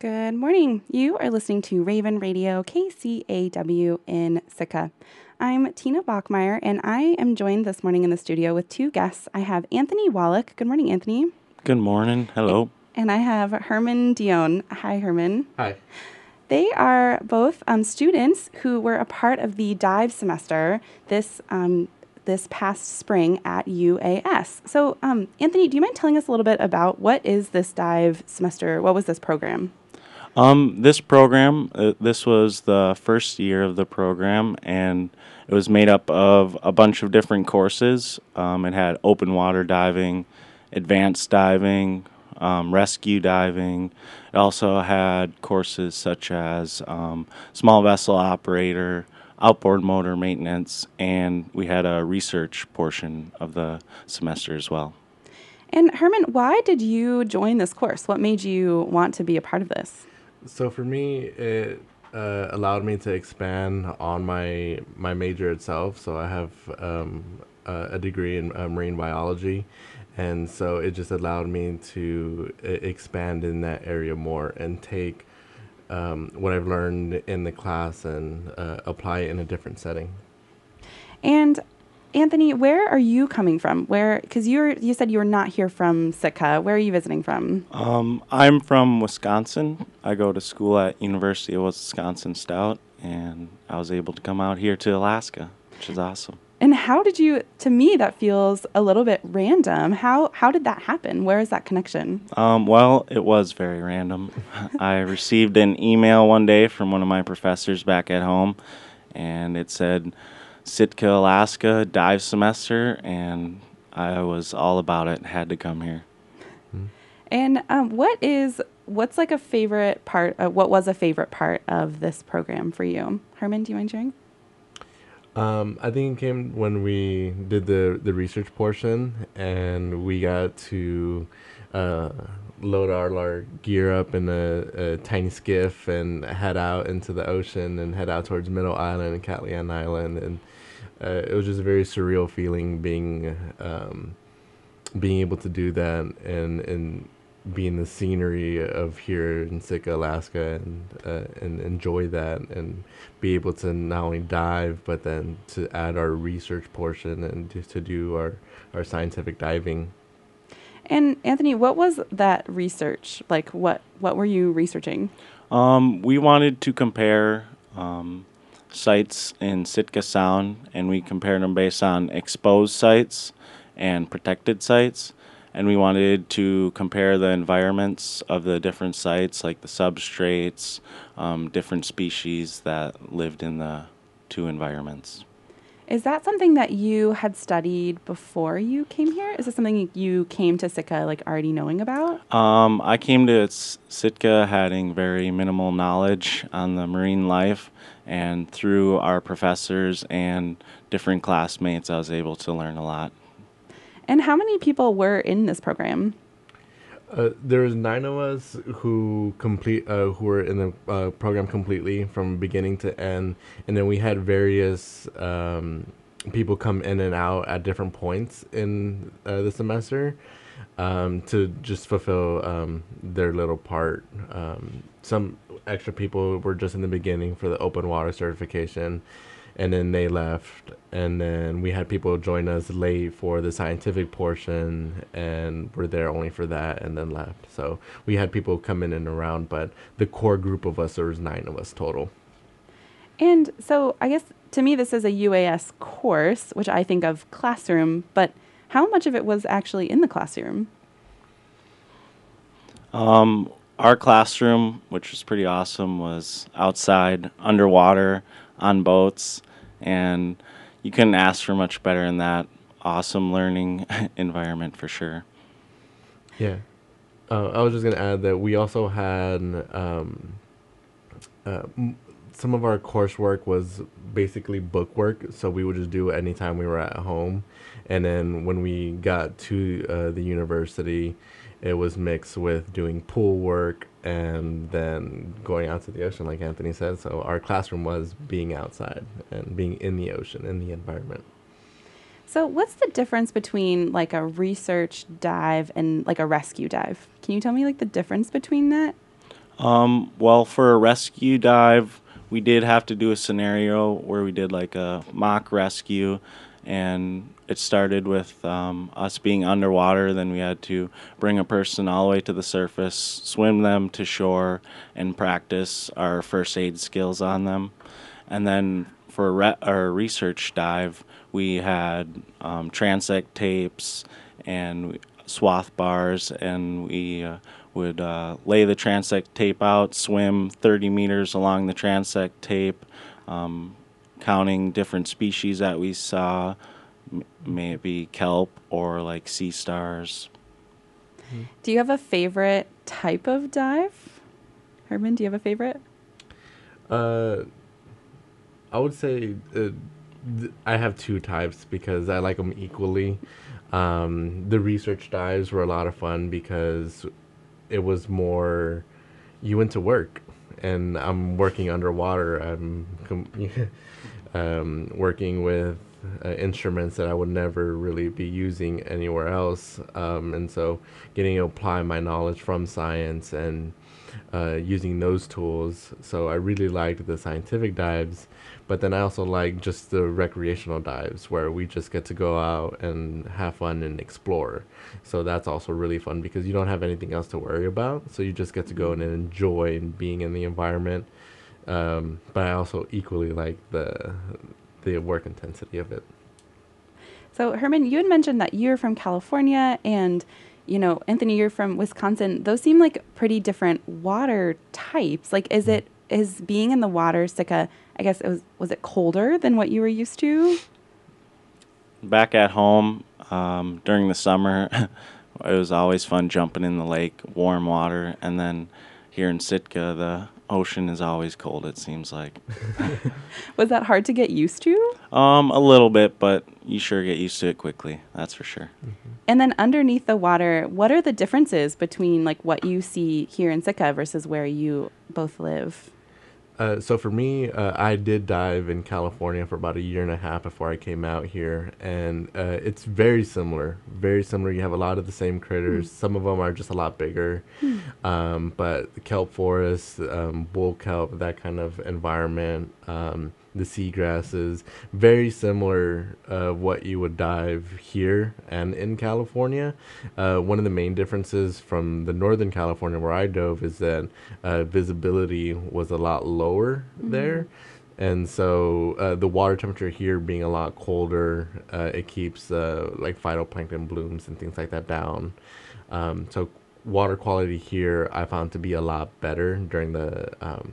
Good morning. You are listening to Raven Radio KCAW in Sitka. I'm Tina Bachmeyer, and I am joined this morning in the studio with two guests. I have Anthony Wallach. Good morning, Anthony. Good morning. Hello. And I have Herman Dion. Hi, Herman. Hi. They are both students who were a part of the dive semester this past spring at UAS. So, Anthony, do you mind telling us a little bit about what is this dive semester? What was this program? This program, this was the first year of the program, and it was made up of a bunch of different courses. It had open water diving, advanced diving, rescue diving. It also had courses such as small vessel operator, outboard motor maintenance, and we had a research portion of the semester as well. And Herman, why did you join this course? What made you want to be a part of this? So for me, it allowed me to expand on my major itself. So I have a degree in marine biology, and so it just allowed me to expand in that area more and take what I've learned in the class and apply it in a different setting. And Anthony, where are you coming from? Because you said you were not here from Sitka. Where are you visiting from? I'm from Wisconsin. I go to school at University of Wisconsin Stout, and I was able to come out here to Alaska, which is awesome. And how did you? To me, that feels a little bit random. How did that happen? Where is that connection? Well, it was very random. I received an email one day from one of my professors back at home, and it said Sitka, Alaska dive semester, and I was all about it. Had to come here. And what's like a favorite part? What was a favorite part of this program for you, Herman? Do you mind sharing? I think it came when we did the research portion, and we got to load our gear up in a tiny skiff and head out into the ocean and head out towards Middle Island and Catlian Island, and it was just a very surreal feeling being able to do that and be in the scenery of here in Sitka, Alaska, and enjoy that and be able to not only dive but then to add our research portion and just to do our scientific diving. And Anthony, what was that research? Like, what were you researching? We wanted to compare sites in Sitka Sound, and we compared them based on exposed sites and protected sites. And we wanted to compare the environments of the different sites, like the substrates, different species that lived in the two environments. Is that something that you had studied before you came here? Is this something you came to Sitka like already knowing about? I came to Sitka having very minimal knowledge on the marine life, and through our professors and different classmates, I was able to learn a lot. And how many people were in this program? There was 9 of us who were in the program completely from beginning to end, and then we had various people come in and out at different points in the semester to just fulfill their little part. Some extra people were just in the beginning for the open water certification, and then they left, and then we had people join us late for the scientific portion and were there only for that and then left. So we had people come in and around, but the core group of us, there was 9 of us total. And so I guess to me this is a UAS course, which I think of classroom, but how much of it was actually in the classroom? Our classroom, which was pretty awesome, was outside, underwater, on boats, and you couldn't ask for much better in that awesome learning environment for sure. Yeah. I was just going to add that we also had some of our coursework was basically book work, so we would just do it anytime we were at home. And then when we got to the university, it was mixed with doing pool work and then going out to the ocean, like Anthony said. So our classroom was being outside and being in the ocean, in the environment. So what's the difference between like a research dive and like a rescue dive? Can you tell me like the difference between that? Well, for a rescue dive, we did have to do a scenario where we did like a mock rescue, and it started with us being underwater. Then we had to bring a person all the way to the surface, swim them to shore, and practice our first aid skills on them. And then for our research dive, we had transect tapes and swath bars, and we would lay the transect tape out, swim 30 meters along the transect tape, um, counting different species that we saw, may it be kelp or like sea stars. Do you have a favorite type of dive? Herman, do you have a favorite? Uh, I would say I have two types because I like them equally. The research dives were a lot of fun because it was more you went to work, and I'm working underwater. Working with instruments that I would never really be using anywhere else, and so getting to apply my knowledge from science and using those tools. So I really liked the scientific dives, but then I also like just the recreational dives where we just get to go out and have fun and explore. So that's also really fun because you don't have anything else to worry about. So you just get to go in and enjoy being in the environment. But I also equally like the work intensity of it. So, Herman, you had mentioned that you're from California and, Anthony, you're from Wisconsin. Those seem like pretty different water types. Like, is being in the water, Sika, I guess was it colder than what you were used to? Back at home during the summer, it was always fun jumping in the lake, warm water, and then here in Sitka, the ocean is always cold, it seems like. Was that hard to get used to? A little bit, but you sure get used to it quickly, that's for sure. And then underneath the water, what are the differences between like what you see here in Sitka versus where you both live? So for me, I did dive in California for about a year and a half before I came out here, and it's very similar. Very similar. You have a lot of the same critters. Some of them are just a lot bigger, but the kelp forest, bull kelp, that kind of environment, the seagrasses, very similar what you would dive here and in California. One of the main differences from the Northern California where I dove is that visibility was a lot lower there. And so the water temperature here being a lot colder, it keeps like phytoplankton blooms and things like that down. So water quality here I found to be a lot better during the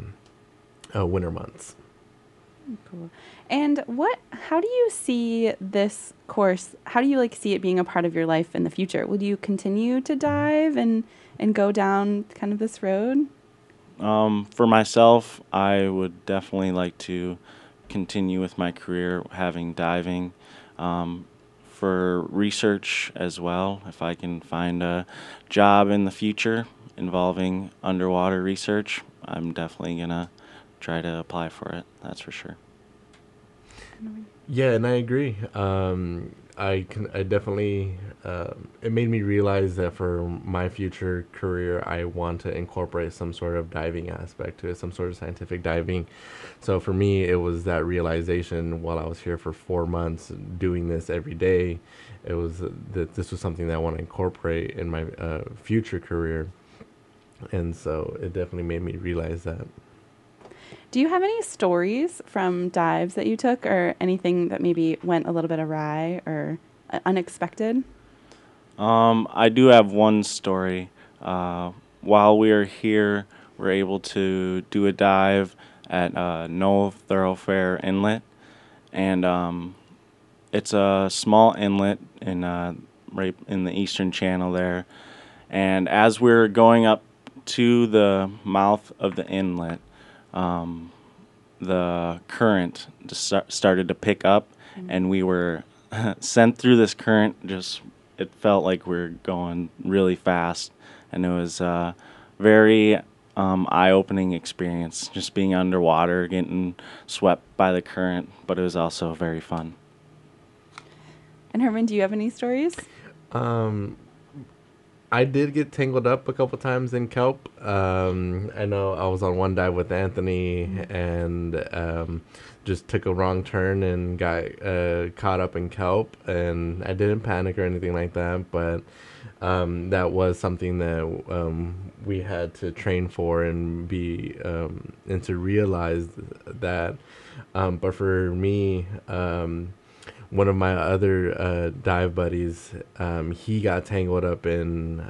winter months. Cool. And how do you see this course? How do you see it being a part of your life in the future? Will you continue to dive and go down kind of this road? For myself, I would definitely like to continue with my career having diving. For research as well, if I can find a job in the future involving underwater research, I'm definitely going to try to apply for it. That's for sure. Yeah, and I agree. I definitely, it made me realize that for my future career, I want to incorporate some sort of diving aspect to it, some sort of scientific diving. So for me, it was that realization while I was here for 4 months doing this every day. It was that this was something that I want to incorporate in my future career. And so it definitely made me realize that. Do you have any stories from dives that you took or anything that maybe went a little bit awry or unexpected? I do have one story. While we were here, we were able to do a dive at No Thoroughfare Inlet, and it's a small inlet in right in the eastern channel there. And as we were going up to the mouth of the inlet, the current just started to pick up, and we were sent through this current. It felt like we were going really fast, and it was a very eye-opening experience, just being underwater, getting swept by the current, but it was also very fun. And Herman, do you have any stories? I did get tangled up a couple times in kelp. I know I was on one dive with Anthony and just took a wrong turn and got caught up in kelp. And I didn't panic or anything like that, but that was something that we had to train for and be and to realize that. But for me, one of my other dive buddies, he got tangled up in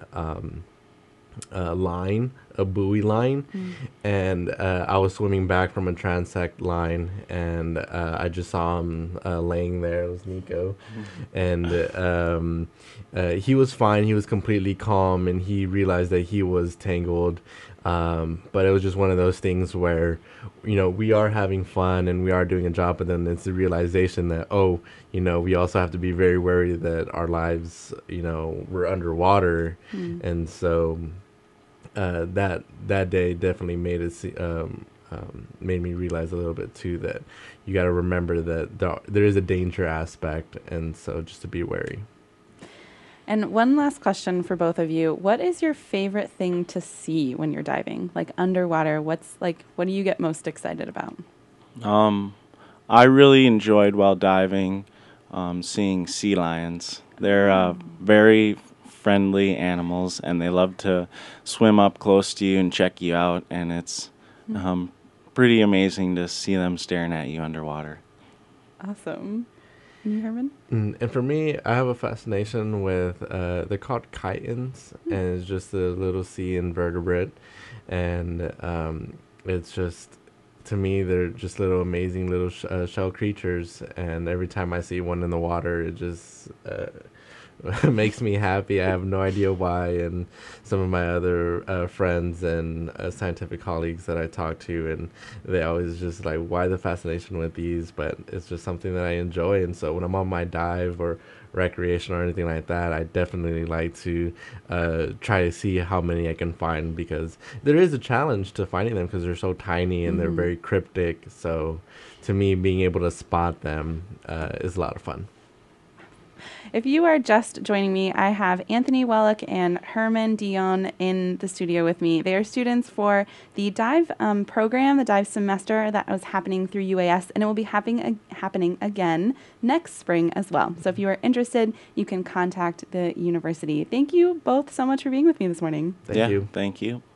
a buoy line, and I was swimming back from a transect line, and I just saw him laying there. It was Nico, and he was fine. He was completely calm, and he realized that he was tangled. But it was just one of those things where, we are having fun and we are doing a job, but then it's the realization that, we also have to be very wary that our lives, we're underwater. And so that day definitely made me realize a little bit too that you got to remember that there is a danger aspect, and so just to be wary. And one last question for both of you. What is your favorite thing to see when you're diving? Like underwater, what do you get most excited about? I really enjoyed while diving seeing sea lions. They're very friendly animals, and they love to swim up close to you and check you out, and it's pretty amazing to see them staring at you underwater. Awesome. And you, Herman? And for me, I have a fascination with, they're called chitons, and it's just a little sea invertebrate. And it's just, to me, they're just little amazing little shell creatures. And every time I see one in the water, it just makes me happy. I have no idea why. And some of my other friends and scientific colleagues that I talk to, and they always just like, why the fascination with these? But it's just something that I enjoy. And so when I'm on my dive or recreation or anything like that, I definitely like to try to see how many I can find, because there is a challenge to finding them because they're so tiny and they're very cryptic. So to me, being able to spot them is a lot of fun. If you are just joining me, I have Anthony Wellick and Herman Dion in the studio with me. They are students for the dive program, the dive semester that was happening through UAS, and it will be happening again next spring as well. So if you are interested, you can contact the university. Thank you both so much for being with me this morning. Thank you. Thank you.